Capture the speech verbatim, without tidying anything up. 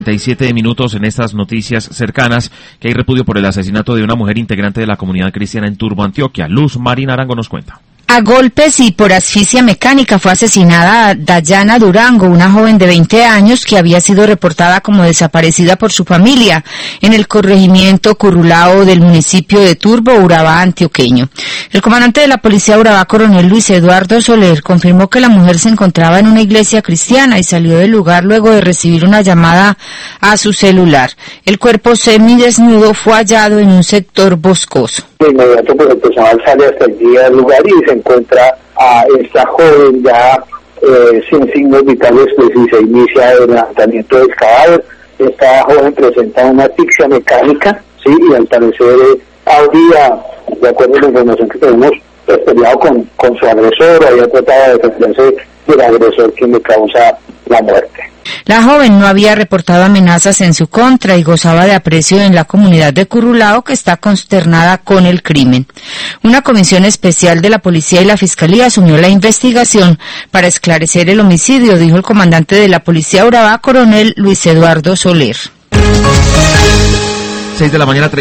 treinta y siete minutos en estas noticias cercanas, que hay repudio por el asesinato de una mujer integrante de la comunidad cristiana en Turbo, Antioquia. Luz Marina Arango nos cuenta. A golpes y por asfixia mecánica fue asesinada Dayana Durango, una joven de veinte años que había sido reportada como desaparecida por su familia en el corregimiento Currulao del municipio de Turbo, Urabá, antioqueño. El comandante de la policía Urabá, coronel Luis Eduardo Soler, confirmó que la mujer se encontraba en una iglesia cristiana y salió del lugar luego de recibir una llamada a su celular. El cuerpo semidesnudo fue hallado en un sector boscoso. De inmediato, pues el personal sale hasta el día del lugar y se encuentra a esta joven ya eh, sin signos vitales, pues y se inicia el levantamiento del cadáver. Esta joven presenta una asfixia mecánica, sí, y al parecer eh, habría, de acuerdo a la información que tenemos, pues, peleado con, con su agresor, había tratado de defenderse del agresor quien le causa la muerte. La joven no había reportado amenazas en su contra y gozaba de aprecio en la comunidad de Currulao, que está consternada con el crimen. Una comisión especial de la policía y la fiscalía asumió la investigación para esclarecer el homicidio, dijo el comandante de la policía Urabá, coronel Luis Eduardo Soler. seis de la mañana.